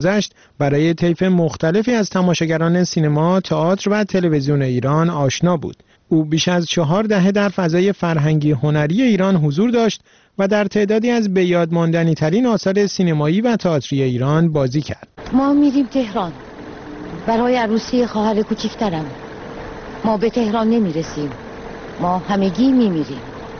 گذشت برای طیف مختلفی از تماشاگران سینما، تئاتر و تلویزیون ایران آشنا بود. او بیش از 4 دهه در فضای فرهنگی هنری ایران حضور داشت و در تعدادی از به یاد ماندنی ترین آثار سینمایی و تئاتری ایران بازی کرد. ما میریم تهران برای عروسی خواهر کوچیکترم. ما به تهران نمیرسیم، ما همگی میمیریم.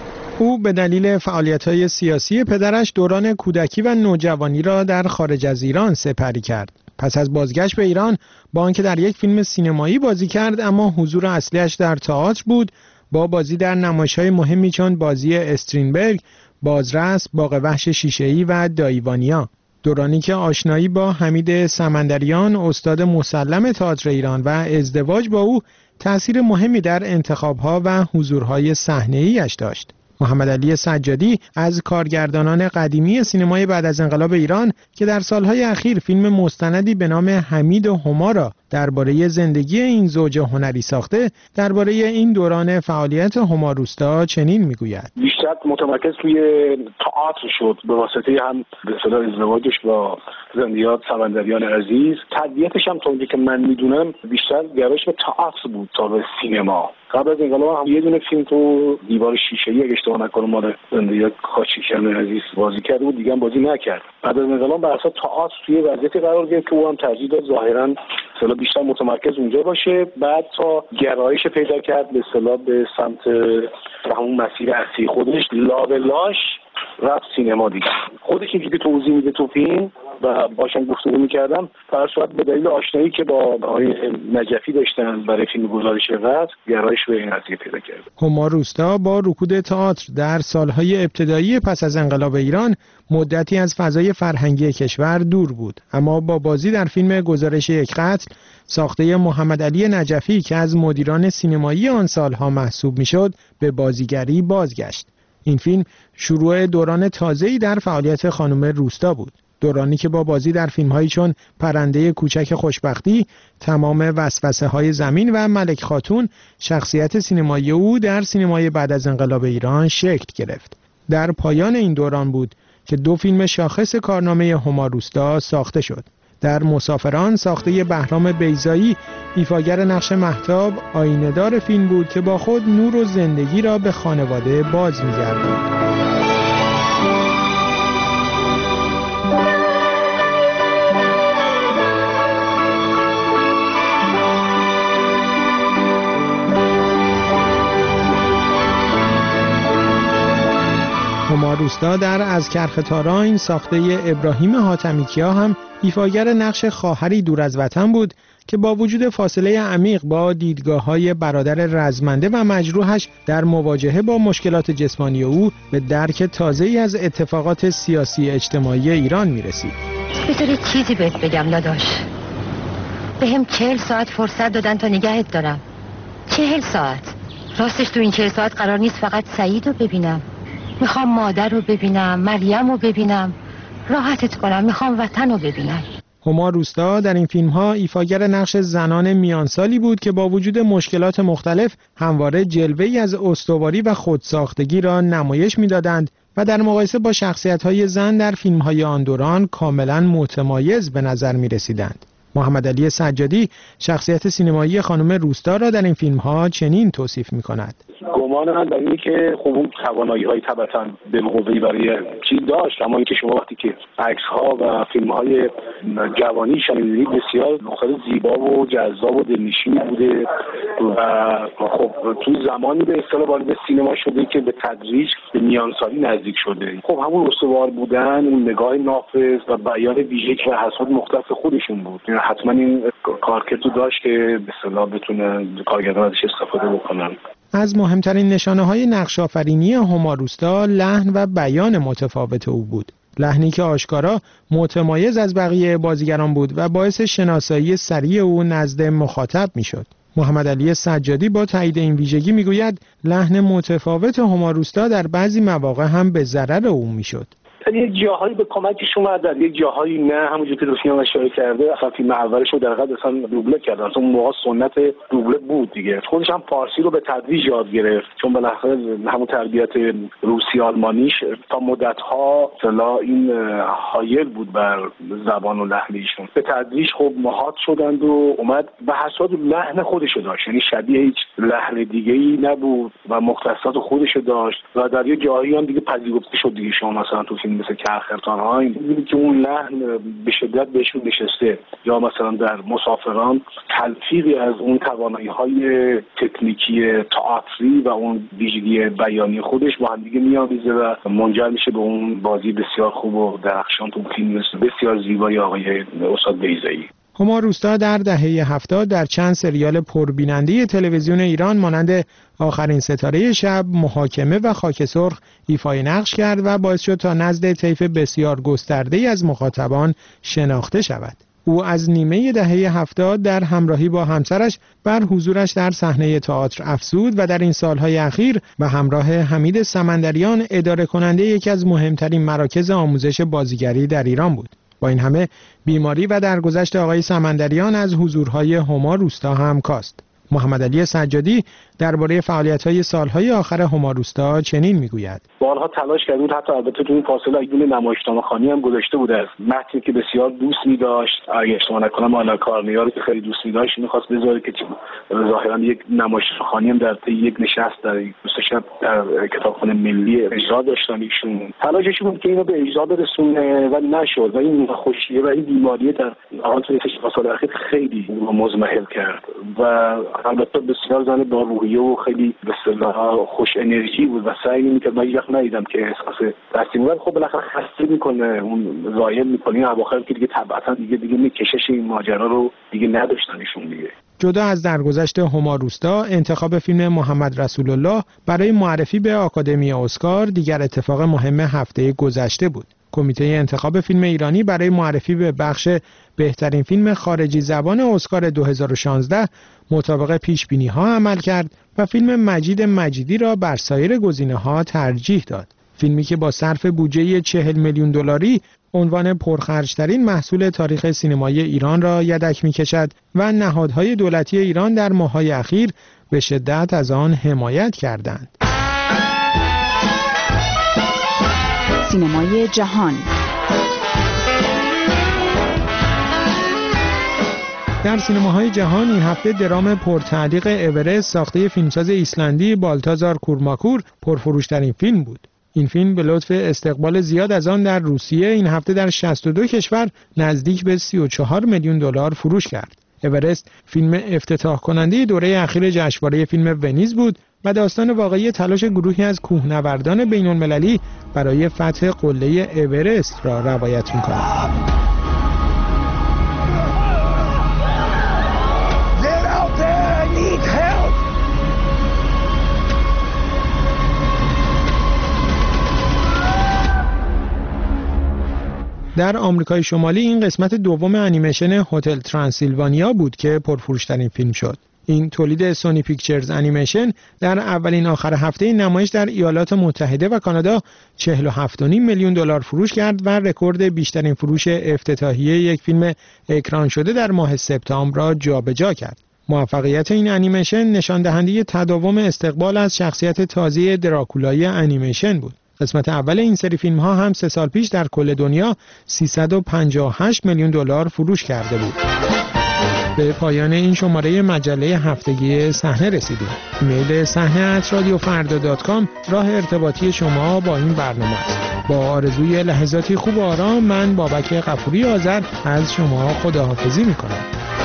او به دلیل فعالیت‌های سیاسی پدرش دوران کودکی و نوجوانی را در خارج از ایران سپری کرد. پس از بازگشت به ایران، با آنکه در یک فیلم سینمایی بازی کرد اما حضور اصلیش در تئاتر بود، با بازی در نمایش‌های مهمی چون بازی استرینبرگ، بازرس، باغ وحش شیشه‌ای و دایوانیا. دورانی که آشنایی با حمید سمندریان، استاد مسلم تئاتر ایران و ازدواج با او تأثیر مهمی در انتخاب‌ها و حضورهای صحنه‌ای‌اش داشت. محمدعلی سجادی از کارگردانان قدیمی سینمای بعد از انقلاب ایران که در سالهای اخیر فیلم مستندی به نام حمید و هما را درباره زندگی این زوج هنری ساخته، درباره این دوران فعالیت هما روستا چنین میگوید: بیشتر متمرکز توی تئاتر شد به واسطه هم به اصطلاح ازدواجش با زندیات سمندریان عزیز. تربیتش هم تا اونجایی که من میدونم بیشتر گرایش به تئاتر بود تا به سینما. قبل از انقلاب هم یه دونه فیلم تو دیوار شیشه‌ای اگه اشتباه نکنم مال زندیات کاچیکیان عزیز بازی کرده بود، دیگه هم بازی نکرد. بعد از انقلاب بر اساس تئاتر توی وضعیتی قرار گرفت که او هم ترجیح داد ظاهراً اصطلاح بیشتر متمرکز اونجا باشه. بعد تا گرایش پیدا کرد به اصطلاح به سمت همون مسیر اصلی خودش، لاش رفت سینما دیگه. خودش اینجوری توضیح میده تو فیلم و باشم گفتگو میکردم، فرض به دلیل آشنایی که با آقای نجفی داشتن برای فیلم گزارش رد گرایش به این قضیه پیدا کرد. هما روستا با رکود تئاتر در سالهای ابتدایی پس از انقلاب ایران مدتی از فضای فرهنگی کشور دور بود، اما با بازی در فیلم گزارش یک قتل ساخته محمدعلی نجفی که از مدیران سینمایی آن سالها محسوب میشد به بازیگری بازگشت. این فیلم شروع دوران تازه‌ای در فعالیت خانم روستا بود، دورانی که با بازی در فیلم‌هایی چون پرنده کوچک خوشبختی، تمام وسوسه‌های زمین و ملک خاتون شخصیت سینمایی او در سینمای بعد از انقلاب ایران شکل گرفت. در پایان این دوران بود که 2 فیلم شاخص کارنامه هما روستا ساخته شد. در مسافران ساخته بهرام بیضایی ایفاگر نقش مهتاب آینه‌دار فیلم بود که با خود نور و زندگی را به خانواده باز می‌گرداند. هما روستا در از کرخ تاراین ساخته ابراهیم حاتمیکیا هم ایفاگر نقش خواهری دور از وطن بود که با وجود فاصله عمیق با دیدگاه‌های برادر رزمنده و مجروحش در مواجهه با مشکلات جسمانی او به درک تازه‌ای از اتفاقات سیاسی اجتماعی ایران می‌رسید. بذار چیزی بهت بگم داداش. بهم 40 ساعت فرصت دادن تا نگهت دارم. 40 ساعت. راستش تو این 40 ساعت قرار نیست فقط سعید رو ببینم. میخوام مادر رو ببینم، مریم رو ببینم، راحتت کنم، میخوام وطن رو ببینم. هما روستا در این فیلم‌ها ایفاگر نقش زنان میانسالی بود که با وجود مشکلات مختلف همواره جلوه‌ای از استواری و خودساختگی را نمایش می‌دادند و در مقایسه با شخصیت‌های زن در فیلم‌های آن دوران کاملاً متمایز به نظر می‌رسیدند. محمدعلی سجادی شخصیت سینمایی خانم روستا را در این فیلم‌ها چنین توصیف می‌کند: گمان من در اینه که خب اون توانایی‌های طبعاً به قوه‌ای برای چیز داشت، اما اینکه شما وقتی که عکس‌ها و فیلم‌های جوانیش می‌بینید بسیار مختلف زیبا و جذاب و دلنشین بوده و خب تو زمانی به اصطلاح وارد سینما شده که به تدریج به میانسالی نزدیک شده. خب همون استوار بودن، اون نگاه نافذ و بیان ویژه و حسود مختلف خودشون بود. حتما این کارکردو داشت که به اصطلاح بتونه کارگردان ازش استفاده بکنن. از مهمترین نشانه‌های نقش‌آفرینی هما روستا لحن و بیان متفاوت او بود. لحنی که آشکارا متمایز از بقیه بازیگران بود و باعث شناسایی سریع او نزد مخاطب میشد. محمدعلی سجادی با تایید این ویژگی میگوید لحن متفاوت هما روستا در بعضی مواقع هم به ضرر او میشد. در یه جاهایی به کمکش اومد، در یه جاهایی نه. همونجوری که دوستان اشاره کرده اصلا فیلم اولش رو در حقیقت اصلا دوبله کرد. اصلا اون موقع سنت دوبله بود دیگه. خودش هم فارسی رو به تدریج یاد گرفت چون بالاخره همون تربیت روسی آلمانیش تا مدت‌ها اصلا این حایل بود بر زبان و لهجه ایشون. به تدریج خب مهات شدند و اومد به حساب لحن خودش داشت، یعنی شبیه هیچ لحن دیگه‌ای نبود و مختصات خودش داشت و در یه جایی هم دیگه پذیرفته شد دیگه. شما مثلا تو فیلم مثل کرخرتان‌ها می‌بینید که اون لحن به شدت بهشون نشسته، یا مثلا در مسافران تلفیقی از اون توانایی‌های تکنیکی تئاتری و اون ویژگی بیانی خودش با هم دیگه می‌آمیزه و منجر میشه به اون بازی بسیار خوب و درخشان تو فیلم بسیار زیبای آقای استاد بیضایی. هما روستا در دهه 70 در چند سریال پربیننده تلویزیون ایران مانند آخرین ستاره شب، محاکمه و خاک سرخ ایفای نقش کرد و باعث شد تا نزد طیف بسیار گسترده‌ای از مخاطبان شناخته شود. او از نیمه دهه 70 در همراهی با همسرش بر حضورش در صحنه تئاتر افزود و در این سالهای اخیر به همراه حمید سمندریان اداره کننده یکی از مهمترین مراکز آموزش بازیگری در ایران بود. با این همه بیماری و درگذشت آقای سمندریان از حضورهای هما روستا هم کاست. محمد علی سجادی درباره فعالیت‌های سالهای آخر هما روستا چنین میگوید: بارها تلاش کرد بود، حتی البته تو این فاصله ایدون نمایشنامه‌خوانی هم گذاشته بود از متنی که بسیار دوست می‌داشت. اگه اشتباه نکنم آنا کارنیا رو که خیلی دوست می‌داشت می‌خواست بذاره که ظاهراً یک نمایشنامه‌خوانی هم در طی یک نشست در دوستشب در کتابخانه ملی اجرا داشتن. ایشون تلاشش بود که اینو به اجرا برسونه و نشد و این خوشیه و این بیماری در آن توی سال اخیر خیلی مزمحل کرد و البته بسیار زن با روحیه و خیلی به اصطلاح خوش انرژی بود و سعی می‌کرد. من یخ ندیدم که احساس دستیم ولی خب بالاخره خسته میکنه، اون زایل میکنه. این اواخر که دیگه طبعا دیگه میکشش این ماجرا رو دیگه نداشتنشون دیگه. جدا از درگذشت هما روستا، انتخاب فیلم محمد رسول الله برای معرفی به آکادمی اسکار دیگر اتفاق مهم هفته گذشته بود. کمیته انتخاب فیلم ایرانی برای معرفی به بخش بهترین فیلم خارجی زبان اسکار 2016 مطابق پیش‌بینی‌ها عمل کرد و فیلم مجید مجیدی را بر سایر گزینه‌ها ترجیح داد. فیلمی که با صرف بودجه 40 میلیون دلاری عنوان پرخرج‌ترین محصول تاریخ سینمایی ایران را یدک می‌کشد و نهادهای دولتی ایران در ماه‌های اخیر به شدت از آن حمایت کردند. سینمای جهان. در سینماهای جهان این هفته درام پرتعلیق اورست ساخته فیلمساز ایسلندی بالتازار کورماکور پرفروشترین فیلم بود. این فیلم به لطف استقبال زیاد از آن در روسیه این هفته در 62 کشور نزدیک به 34 میلیون دلار فروش کرد. اورست فیلم افتتاح کننده دوره اخیر جشنواره فیلم ونیز بود و داستان واقعی تلاش گروهی از کوهنوردان بین‌المللی برای فتح قله اورست را روایت می‌کند. در آمریکای شمالی این قسمت دوم انیمیشن هتل ترانسیلوانیا بود که پرفروشترین فیلم شد. این تولید سونی پیکچرز انیمیشن در اولین آخر هفته نمایش در ایالات متحده و کانادا 47.5 میلیون دلار فروش کرد و رکورد بیشترین فروش افتتاحیه یک فیلم اکران شده در ماه سپتامبر را جابجا کرد. موفقیت این انیمیشن نشان دهنده تداوم استقبال از شخصیت تازه دراکولای انیمیشن بود. قسمت اول این سری فیلم ها هم 3 سال پیش در کل دنیا 358 میلیون دلار فروش کرده بود. به پایان این شماره مجله هفتگی صحنه رسیدیم. ایمیل sahne@radiofarda.com راه ارتباطی شما با این برنامه است. با آرزوی لحظاتی خوب و آرام، من بابک غفوری آذر از شما خداحافظی میکنم.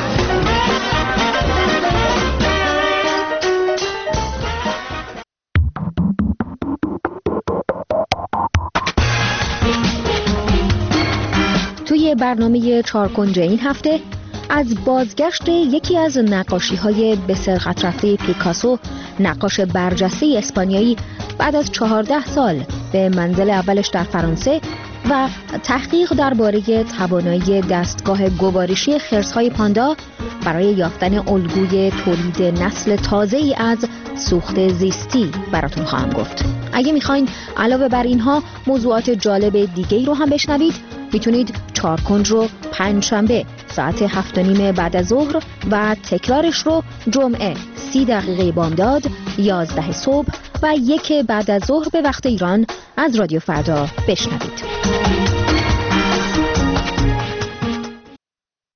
توی برنامه چارکنج این هفته از بازگشت یکی از نقاشی‌های به سرقت رفته پیکاسو، نقاش برجسته اسپانیایی، بعد از 14 سال به منزل اولش در فرانسه و تحقیق درباره توانایی دستگاه گوارشی خرس‌های پاندا برای یافتن الگوی تولید نسل تازه‌ای از سوخت زیستی براتون خواهم گفت. اگه میخواین علاوه بر اینها موضوعات جالب دیگه‌ای رو هم بشنوید، میتونید چارکنج رو پنجشنبه ساعت 7:30 بعد از ظهر و تکرارش رو جمعه 30 دقیقه بامداد 11 صبح و 1 بعد از ظهر به وقت ایران از رادیو فردا بشنوید.